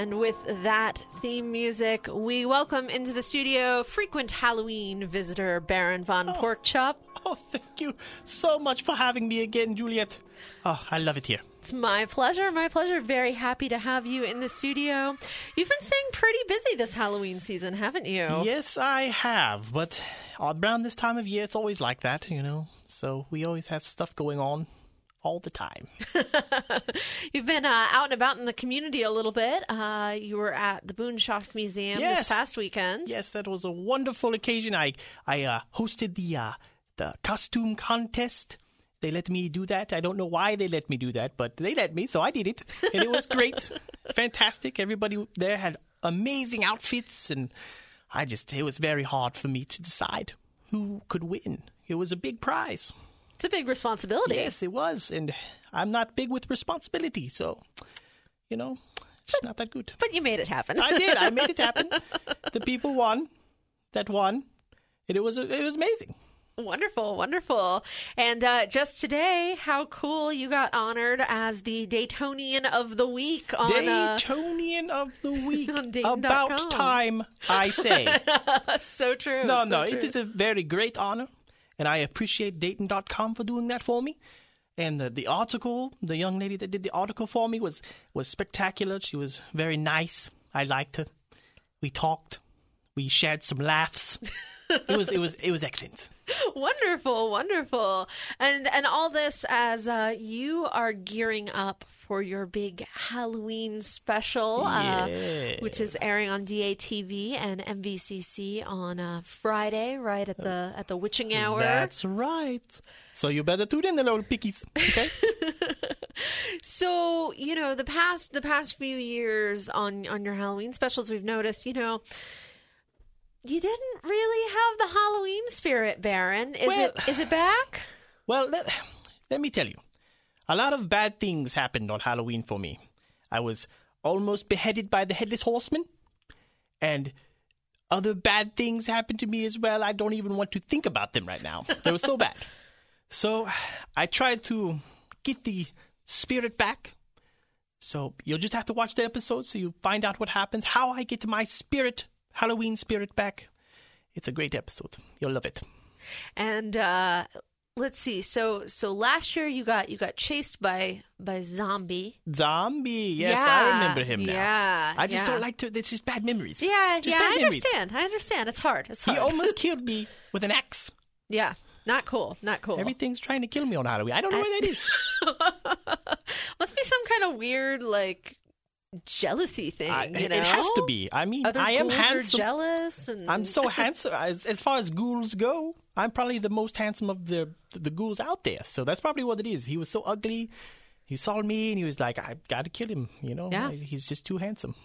And with that theme music, we welcome into the studio frequent Halloween visitor Baron von Porkchop. Oh, thank you so much for having me again, Juliet. Oh, I love it here. It's my pleasure. My pleasure. Very happy to have you in the studio. You've been staying pretty busy this Halloween season, haven't you? Yes, I have. But around this time of year, it's always like that, you know. So we always have stuff going on all the time. You've been out and about in the community a little bit. You were at the Boonshoft Museum this past weekend. Yes, that was a wonderful occasion. I hosted the costume contest. They let me do that. I don't know why they let me do that, but they let me, so I did it. And it was great. Fantastic. Everybody there had amazing outfits, and it was very hard for me to decide who could win. It was a big prize. It's a big responsibility. Yes, it was. And I'm not big with responsibility, so, you know, it's just not that good. But you made it happen. I did. I made it happen. The people won. And it was amazing. Wonderful, wonderful. And just today, how cool you got honored as the Daytonian of the Week on Daytonian of the Week. On Dayton.com. About time, I say. So true. It is a very great honor, and I appreciate Dayton.com for doing that for me. And the article, the young lady that did the article for me was spectacular. She was very nice. I liked her. We talked. We shared some laughs. It was excellent. Wonderful, wonderful. And all this as you are gearing up for your big Halloween special, which is airing on DATV and MVCC on Friday, right at the witching hour. That's right. So you better tune in, the little pickies, okay? So, you know, the past few years on your Halloween specials, we've noticed, you know, you didn't really have the Halloween spirit, Baron. Is it back? Well, let me tell you. A lot of bad things happened on Halloween for me. I was almost beheaded by the Headless Horseman. And other bad things happened to me as well. I don't even want to think about them right now. They were so bad. So I tried to get the spirit back. So you'll just have to watch the episode so you find out what happens, how I get my Halloween spirit back. It's a great episode. You'll love it. And let's see. So last year you got chased by Zombie. Zombie. Yes, I remember him now. Yeah. I just don't like to. It's just bad memories. Yeah. I understand. It's hard. He almost killed me with an axe. Yeah. Not cool. Everything's trying to kill me on Halloween. I don't know where that is. Must be some kind of weird, like, jealousy thing, you know? It has to be. I mean, other I am ghouls handsome. Are jealous, and I'm so handsome. As far as ghouls go, I'm probably the most handsome of the ghouls out there. So that's probably what it is. He was so ugly. He saw me and he was like, "I got to kill him." You know, he's just too handsome.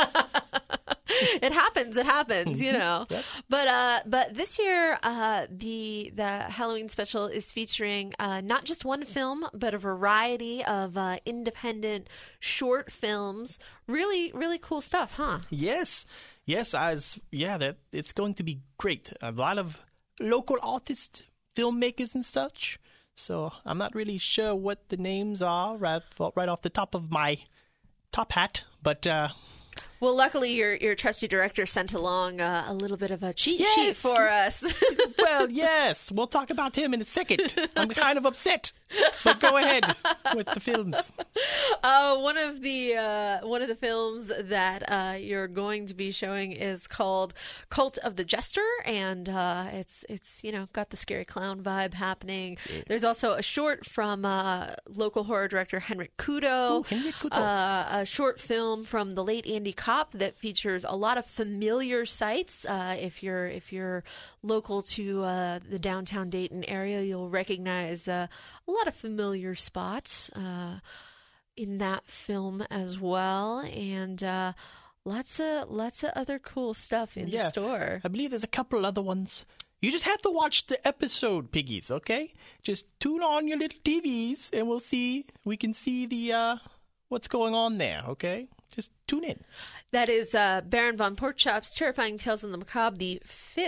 It happens, you know. Yep. But this year, the Halloween special is featuring not just one film, but a variety of independent short films. Really, really cool stuff, huh? Yes. That it's going to be great. A lot of local artists, filmmakers, and such. So I'm not really sure what the names are right off the top of my top hat, but. Well, luckily, your trusty director sent along a little bit of a cheat sheet for us. Well, yes. We'll talk about him in a second. I'm kind of upset. But go ahead with the films. One of the films that you're going to be showing is called Cult of the Jester, and it's got the scary clown vibe happening. Yeah. There's also a short from local horror director Henrik Kudo. A short film from the late Andy Kopp that features a lot of familiar sights. If you're local to the downtown Dayton area, you'll recognize a lot of familiar spots in that film as well, and lots of other cool stuff in store. I believe there's a couple other ones. You just have to watch the episode, piggies, okay? Just tune on your little TVs and we can see the what's going on there, okay? Just tune in. That is Baron von Porkchop's Terrifying Tales in the Macabre, the 5th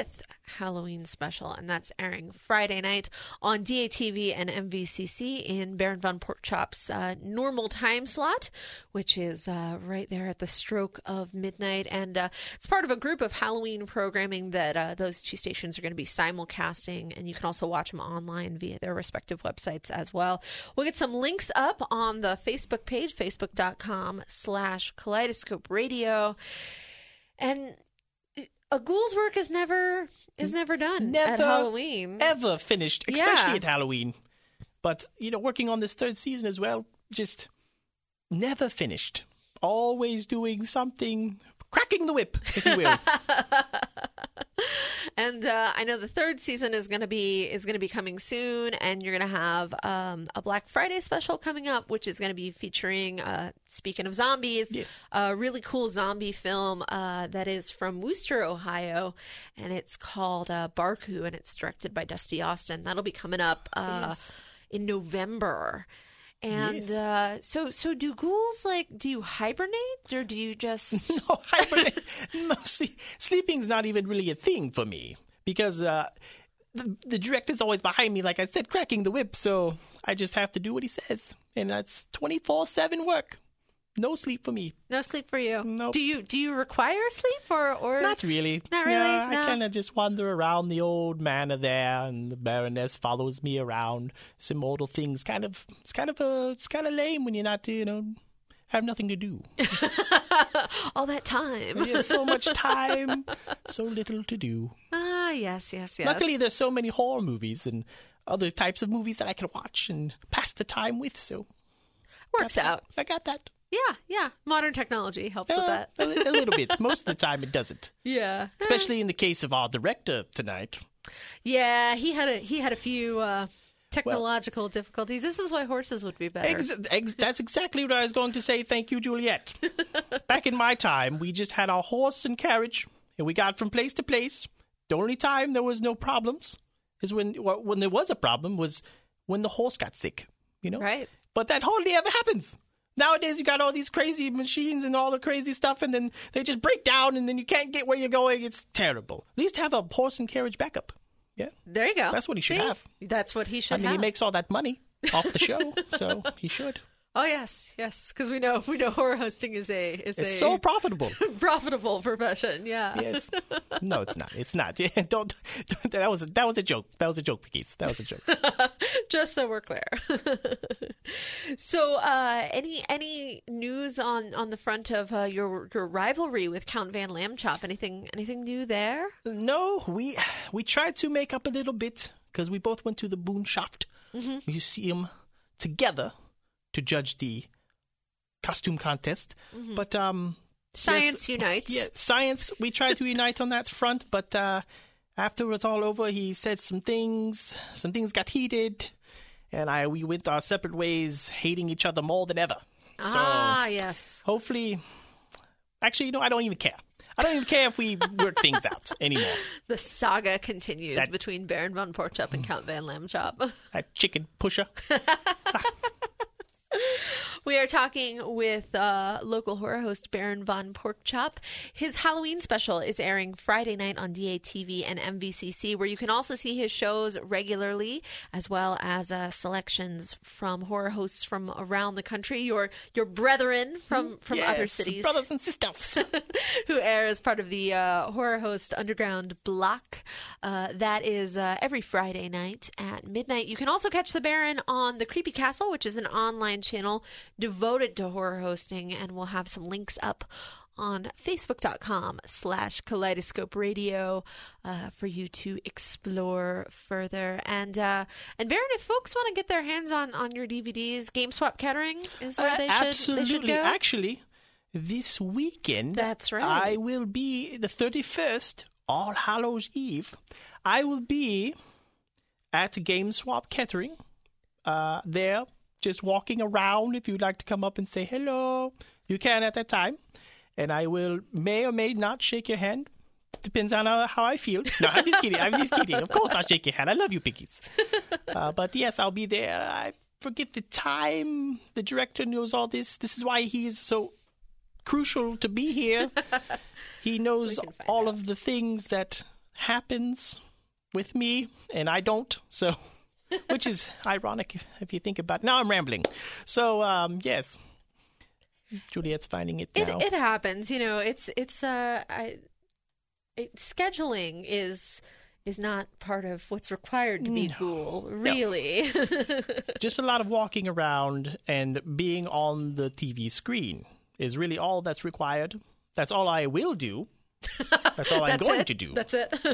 Halloween special, and that's airing Friday night on DATV and MVCC in Baron von Porkchop's normal time slot, which is right there at the stroke of midnight. And it's part of a group of Halloween programming that those two stations are going to be simulcasting, and you can also watch them online via their respective websites as well. We'll get some links up on the Facebook page, facebook.com/Kaleidoscope Radio. And a ghoul's work is never done at Halloween. Ever finished, especially at Halloween. But, working on this third season as well, just never finished. Always doing something, cracking the whip, if you will. And I know the third season is going to be coming soon, and you're going to have a Black Friday special coming up, which is going to be featuring, speaking of zombies, a really cool zombie film that is from Wooster, Ohio, and it's called Barku, and it's directed by Dusty Austin. That'll be coming up in November. And so do ghouls, do you hibernate, or do you just... No, hibernate. No, sleeping's not even really a thing for me, because the director's always behind me, like I said, cracking the whip, so I just have to do what he says. And that's 24/7 work. No sleep for me. No sleep for you. Nope. Do you require sleep or not really? Not really. Yeah, no. I kind of just wander around the old manor there, and the Baroness follows me around. Some immortal things. It's kind of lame when you're not, have nothing to do. All that time. Yeah, so much time, so little to do. Yes. Luckily, there's so many horror movies and other types of movies that I can watch and pass the time with. So works out. I got that. Yeah. Modern technology helps with that. a little bit. Most of the time, it doesn't. Yeah. Especially in the case of our director tonight. Yeah, he had a few technological difficulties. This is why horses would be better. That's exactly what I was going to say. Thank you, Juliet. Back in my time, we just had our horse and carriage, and we got from place to place. The only time there was no problems is when there was a problem was when the horse got sick. Right. But that hardly ever happens. Nowadays, you got all these crazy machines and all the crazy stuff, and then they just break down, and then you can't get where you're going. It's terrible. At least have a horse and carriage backup. Yeah. There you go. That's what he should have. That's what he should have. He makes all that money off the show, so he should. Oh, yes, because we know horror hosting is it's so profitable. Profitable profession, yeah. Yes. No, it's not. It's not. Yeah, don't that was a joke. That was a joke, Pickies. That was a joke. Just so we're clear. So, any news on the front of your rivalry with Count Van Lambchop? Anything new there? No, we tried to make up a little bit because we both went to the Boonshaft Museum together to judge the costume contest. But science unites. Yeah, science. We tried to unite on that front, but after it was all over, he said some things got heated, and we went our separate ways, hating each other more than ever. Yes. Hopefully, actually, I don't even care. I don't even care if we work things out anymore. The saga continues between Baron von Porkchop and Count Van Lambchop. That chicken pusher. We are talking with local horror host Baron von Porkchop. His Halloween special is airing Friday night on DATV and MVCC, where you can also see his shows regularly, as well as selections from horror hosts from around the country, your brethren from other cities, brothers and sisters, who air as part of the Horror Host Underground block. That is every Friday night at midnight. You can also catch the Baron on the Creepy Castle, which is an online channel devoted to horror hosting, and we'll have some links up on facebook.com/Kaleidoscope Radio for you to explore further. And Baron, if folks want to get their hands on your DVDs, GameSwap Catering is where they should go. Actually, this weekend, that's right, I will be the 31st, All Hallows Eve. I will be at GameSwap Catering there, just walking around. If you'd like to come up and say hello, you can at that time. And I may or may not shake your hand. Depends on how I feel. No, I'm just kidding. Of course I'll shake your hand. I love you, Pickies. But yes, I'll be there. I forget the time. The director knows all this. This is why he is so crucial to be here. He knows all of the things that happens with me, and I don't. So, which is ironic if you think about it. Now I'm rambling. So, yes, Juliet's finding it now. It happens. Scheduling is not part of what's required to be cool, really. No. Just a lot of walking around and being on the TV screen is really all that's required. That's all I will do. That's all I'm going to do. That's it.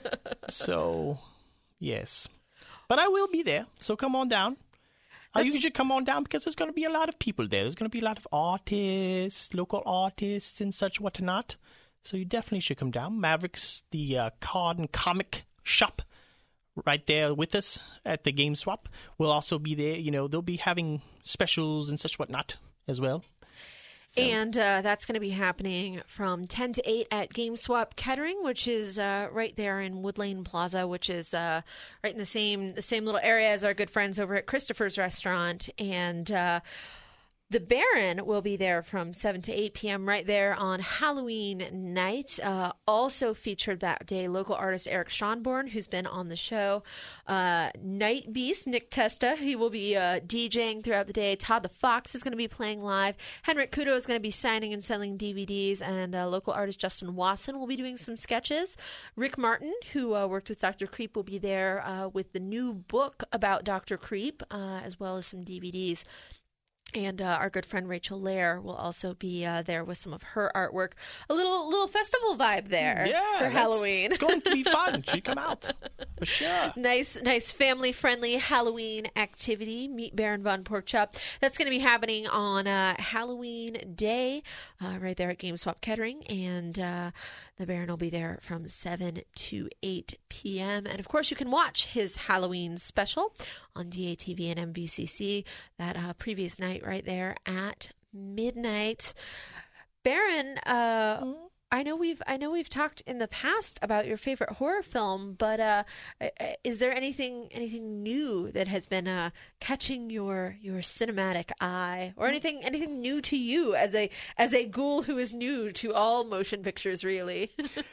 So, yes. But I will be there, so come on down. You should come on down because there's going to be a lot of people there. There's going to be a lot of artists, local artists and such whatnot. So you definitely should come down. Mavericks, the card and comic shop right there with us at the Game Swap, will also be there. They'll be having specials and such whatnot as well. So. And that's going to be happening from 10 to 8 at Game Swap Kettering, which is right there in Wood Lane Plaza, which is right in the same little area as our good friends over at Christopher's Restaurant. And the Baron will be there from 7 to 8 p.m. right there on Halloween night. Also featured that day, local artist Eric Schonborn, who's been on the show. Night Beast, Nick Testa, he will be DJing throughout the day. Todd the Fox is going to be playing live. Henrik Kudo is going to be signing and selling DVDs. And local artist Justin Wasson will be doing some sketches. Rick Martin, who worked with Dr. Creep, will be there with the new book about Dr. Creep, as well as some DVDs. And our good friend Rachel Lair will also be there with some of her artwork. A little festival vibe there for Halloween. It's going to be fun. She come out for sure. Nice family-friendly Halloween activity. Meet Baron Von Porkchop. That's going to be happening on Halloween Day right there at Game Swap Kettering. And the Baron will be there from 7 to 8 p.m. And, of course, you can watch his Halloween special on DATV and MVCC that previous night right there at midnight. Baron, I know we've talked in the past about your favorite horror film, but is there anything new that has been catching your cinematic eye, or anything new to you as a ghoul who is new to all motion pictures, really?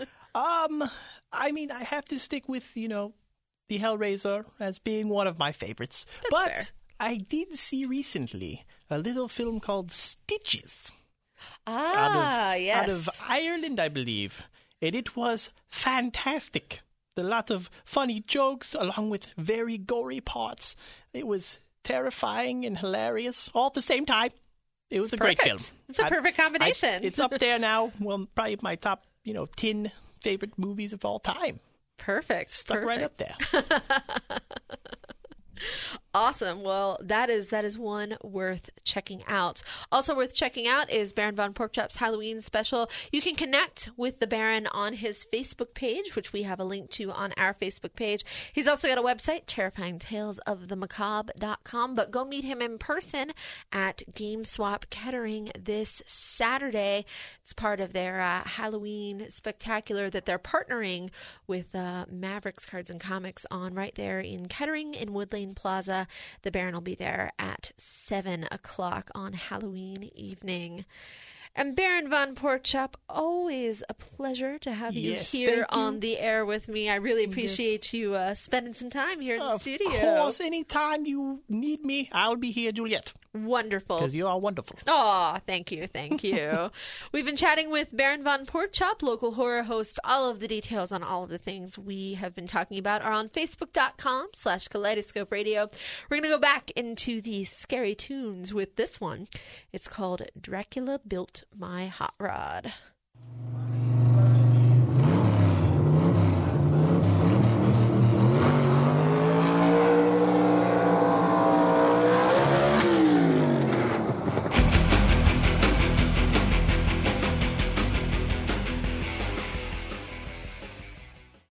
I mean, I have to stick with the Hellraiser as being one of my favorites. That's fair. I did see recently a little film called Stitches. Yes. Out of Ireland, I believe. And it was fantastic. A lot of funny jokes along with very gory parts. It was terrifying and hilarious all at the same time. It was a great film. It's a perfect combination. It's up there now. Well, probably my top, 10 favorite movies of all time. Perfect. Stuck right up there. Awesome. Well, that is one worth checking out. Also worth checking out is Baron Von Porkchop's Halloween special. You can connect with the Baron on his Facebook page, which we have a link to on our Facebook page. He's also got a website, terrifyingtalesofthemacabre.com, but go meet him in person at Game Swap Kettering this Saturday. It's part of their Halloween spectacular that they're partnering with Mavericks Cards and Comics on right there in Kettering in Wood Lane Plaza. The Baron will be there at 7 o'clock on Halloween evening. And Baron Von Porkchop, always a pleasure to have you here on the air with me. I really appreciate you spending some time here in the studio. Of course, anytime you need me, I'll be here, Juliet. Wonderful. Because you are wonderful. Oh, thank you. We've been chatting with Baron Von Porkchop, local horror host. All of the details on all of the things we have been talking about are on Facebook.com/Kaleidoscope Radio. We're going to go back into the scary tunes with this one. It's called Dracula Built My Hot Rod.